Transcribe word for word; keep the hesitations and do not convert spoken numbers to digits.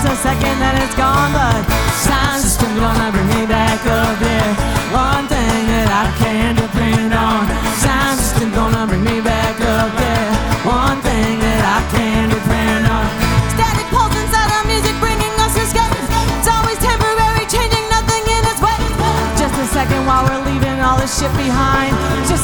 a second then it's gone, but sound system gonna bring me back up, yeah. One thing that I can depend on, sound system gonna bring me back up, yeah. One thing that I can depend on. Static pulse inside our music, bringing us escape. It's always temporary, changing nothing in its way. Just a second while we're leaving all this shit behind. Just